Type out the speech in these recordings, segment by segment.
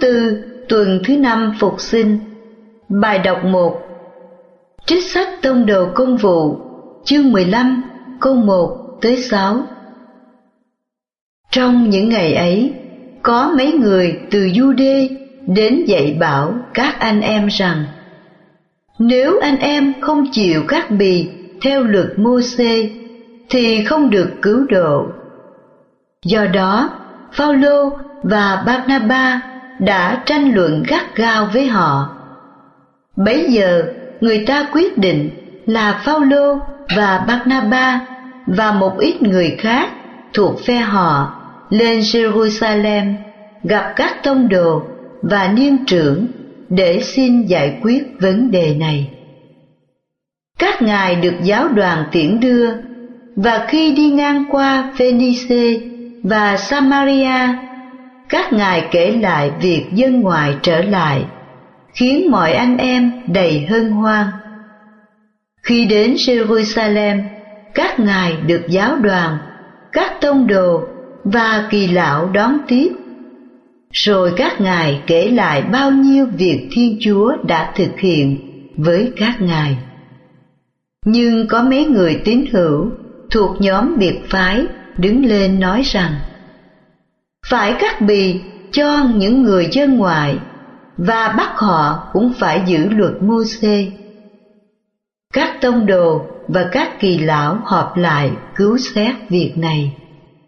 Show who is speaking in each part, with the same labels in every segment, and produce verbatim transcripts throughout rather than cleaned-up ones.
Speaker 1: tư, tuần thứ năm Phục sinh. Bài đọc một. Trích sách Tông đồ Công vụ, chương mười lăm, câu một tới sáu. Trong những ngày ấy, có mấy người từ Giu-đê đến dạy bảo các anh em rằng: nếu anh em không chịu cắt bì theo luật Mô-xê thì không được cứu độ. Do đó, Phao-lô và Bác-na-ba đã tranh luận gắt gao với họ. Bấy giờ, người ta quyết định là Phao-lô và Bác-na-ba và một ít người khác thuộc phe họ lên Giê-ru-sa-lem gặp các tông đồ và niên trưởng để xin giải quyết vấn đề này. Các ngài được giáo đoàn tiễn đưa, và khi đi ngang qua Phê-ni-xê và Sa-ma-ri-a, các ngài kể lại việc dân ngoại trở lại, khiến mọi anh em đầy hân hoan. Khi đến Giê-ru-sa-lem, các ngài được giáo đoàn, các tông đồ và kỳ lão đón tiếp. Rồi các ngài kể lại bao nhiêu việc Thiên Chúa đã thực hiện với các ngài. Nhưng có mấy người tín hữu thuộc nhóm biệt phái đứng lên nói rằng: phải cắt bì cho những người dân ngoại, và bắt họ cũng phải giữ luật Mô-xê. Các tông đồ và các kỳ lão họp lại cứu xét việc này.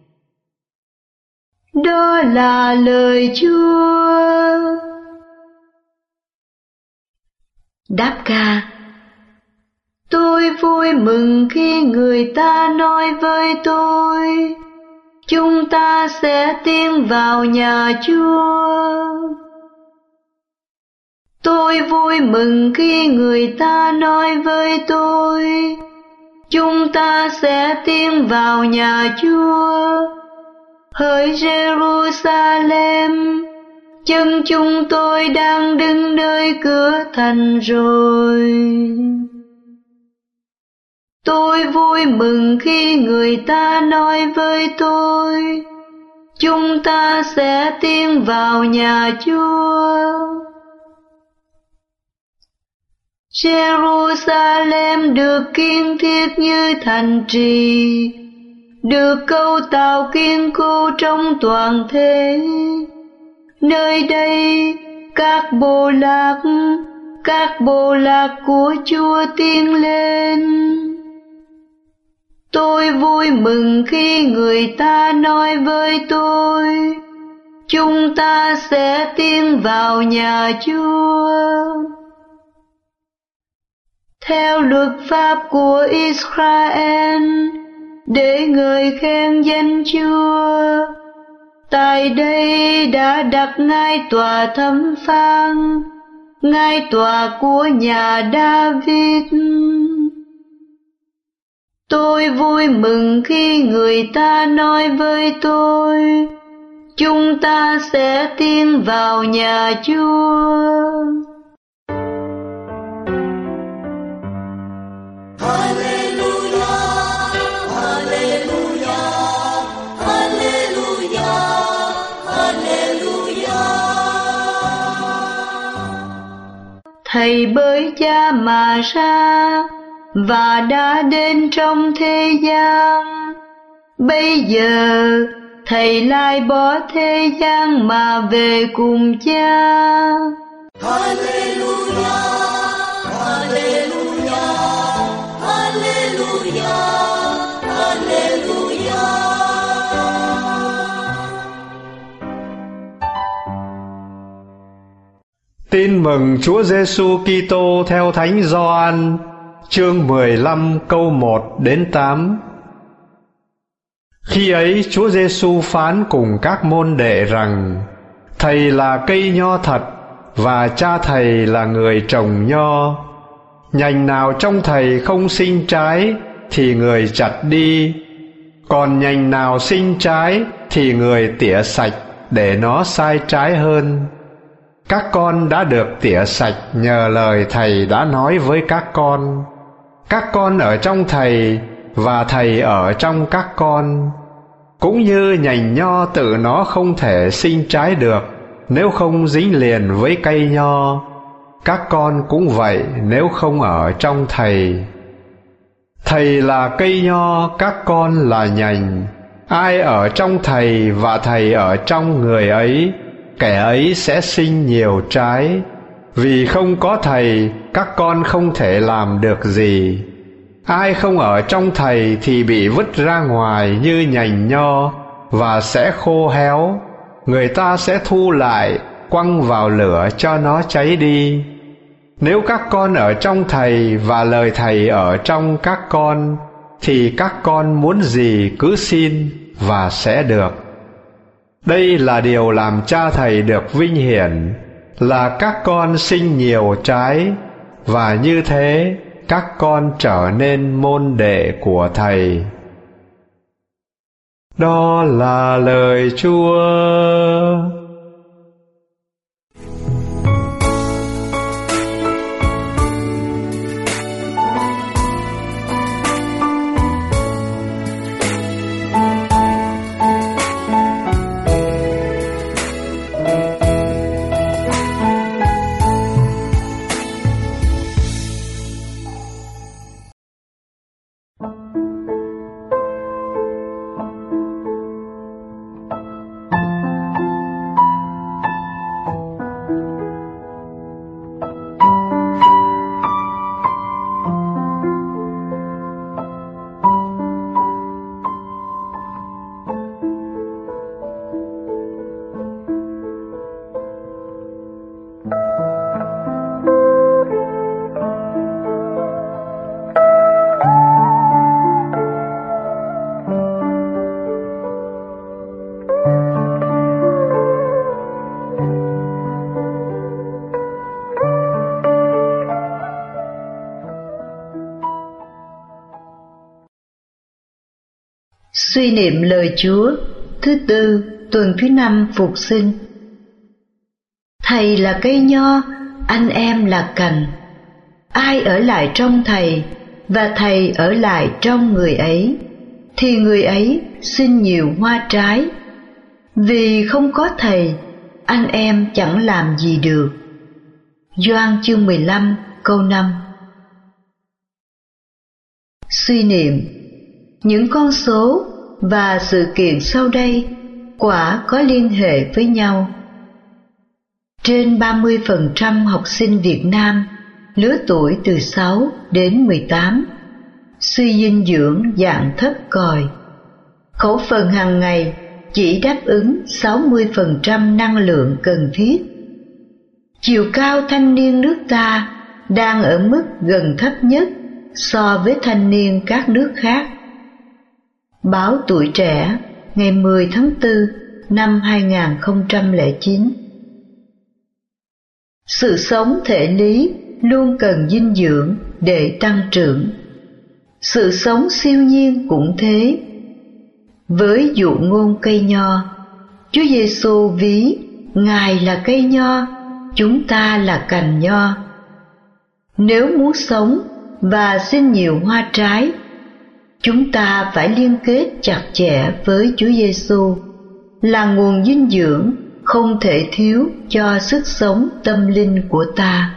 Speaker 1: Đó là lời Chúa. Đáp ca: tôi vui mừng khi người ta nói với tôi: chúng ta sẽ tiến vào nhà Chúa. Tôi vui mừng khi người ta nói với tôi: chúng ta sẽ tiến vào nhà Chúa. Hỡi Giê-ru-sa-lem, chân chúng tôi đang đứng nơi cửa thành rồi. Tôi vui mừng khi người ta nói với tôi: chúng ta sẽ tiến vào nhà Chúa. Giê-ru-sa-lem được kiên thiết như thành trì, được cấu tạo kiên cố trong toàn thế. Nơi đây các bộ lạc, các bộ lạc của Chúa tiến lên. Tôi vui mừng khi người ta nói với tôi: chúng ta sẽ tiến vào nhà Chúa. Theo luật pháp của Israel, để ngợi khen danh Chúa, tại đây đã đặt ngai tòa thẩm phán, ngai tòa của nhà David. Tôi vui mừng khi người ta nói với tôi: chúng ta sẽ tiến vào nhà Chúa. Thầy bởi Cha mà ra và đã đến trong thế gian. Bây giờ Thầy lại bỏ thế gian mà về cùng Cha. Hallelujah, Hallelujah, Hallelujah, Hallelujah.
Speaker 2: Tin mừng Chúa Giêsu Kitô theo Thánh Gioan, chương mười lăm câu một đến tám. Khi ấy Chúa Giêsu phán cùng các môn đệ rằng: Thầy là cây nho thật, và Cha Thầy là người trồng nho. Nhành nào trong Thầy không sinh trái thì người chặt đi, còn nhành nào sinh trái thì người tỉa sạch để nó sai trái hơn. Các con đã được tỉa sạch nhờ lời Thầy đã nói với các con. Các con ở trong Thầy và Thầy ở trong các con. Cũng như nhành nho tự nó không thể sinh trái được nếu không dính liền với cây nho. Các con cũng vậy nếu không ở trong Thầy. Thầy là cây nho, các con là nhành. Ai ở trong Thầy và Thầy ở trong người ấy, kẻ ấy sẽ sinh nhiều trái. Vì không có Thầy, các con không thể làm được gì. Ai không ở trong Thầy thì bị vứt ra ngoài như nhành nho và sẽ khô héo. Người ta sẽ thu lại, quăng vào lửa cho nó cháy đi. Nếu các con ở trong Thầy và lời Thầy ở trong các con, thì các con muốn gì cứ xin và sẽ được. Đây là điều làm Cha Thầy được vinh hiển, là các con sinh nhiều trái, và như thế các con trở nên môn đệ của Thầy. Đó là lời Chúa.
Speaker 1: Suy niệm lời Chúa thứ tư, tuần thứ năm Phục sinh. Thầy là cây nho, anh em là cành. Ai ở lại trong Thầy và Thầy ở lại trong người ấy, thì người ấy sinh nhiều hoa trái. Vì không có Thầy, anh em chẳng làm gì được. Gioan chương mười lăm câu năm. Suy niệm: những con số và sự kiện sau đây quả có liên hệ với nhau. Trên ba mươi phần trăm học sinh Việt Nam lứa tuổi từ sáu đến mười tám suy dinh dưỡng dạng thấp còi. Khẩu phần hàng ngày chỉ đáp ứng sáu mươi phần trăm năng lượng cần thiết. Chiều cao thanh niên nước ta đang ở mức gần thấp nhất so với thanh niên các nước khác. Báo Tuổi Trẻ ngày mười tháng tư năm hai nghìn không trăm lẻ chín. Sự sống thể lý luôn cần dinh dưỡng để tăng trưởng. Sự sống siêu nhiên cũng thế. Với dụ ngôn cây nho, Chúa Giêsu ví Ngài là cây nho, chúng ta là cành nho. Nếu muốn sống và sinh nhiều hoa trái, chúng ta phải liên kết chặt chẽ với Chúa Giêsu, là nguồn dinh dưỡng không thể thiếu cho sức sống tâm linh của ta.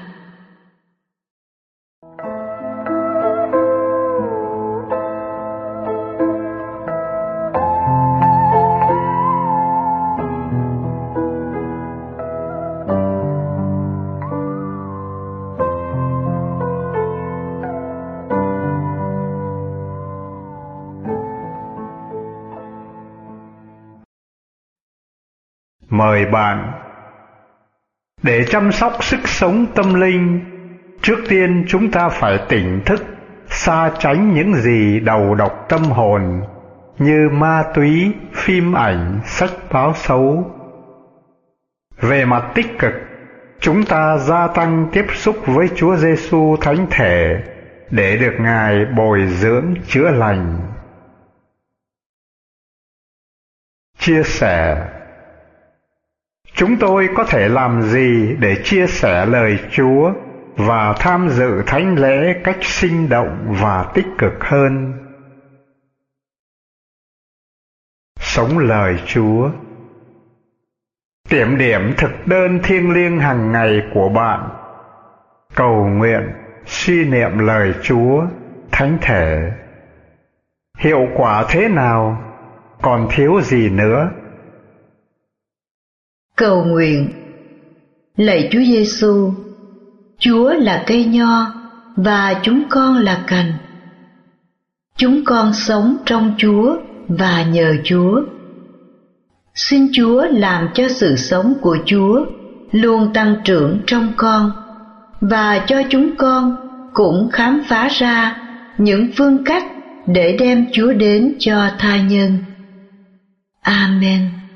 Speaker 2: Mời bạn. Để chăm sóc sức sống tâm linh, trước tiên chúng ta phải tỉnh thức, xa tránh những gì đầu độc tâm hồn như ma túy, phim ảnh, sách báo xấu. Về mặt tích cực, chúng ta gia tăng tiếp xúc với Chúa Giêsu Thánh Thể để được Ngài bồi dưỡng chữa lành. Chia sẻ. Chúng tôi có thể làm gì để chia sẻ lời Chúa và tham dự thánh lễ cách sinh động và tích cực hơn? Sống lời Chúa.
Speaker 3: kiểm điểm thực đơn thiêng liêng hàng ngày của bạn, cầu nguyện, suy niệm lời Chúa, thánh thể. Hiệu quả thế nào? Còn thiếu gì nữa?
Speaker 1: Cầu nguyện. Lạy Chúa Giêsu, Chúa là cây nho và chúng con là cành. Chúng con sống trong Chúa và nhờ Chúa. Xin Chúa làm cho sự sống của Chúa luôn tăng trưởng trong con, và cho chúng con cũng khám phá ra những phương cách để đem Chúa đến cho tha nhân. Amen.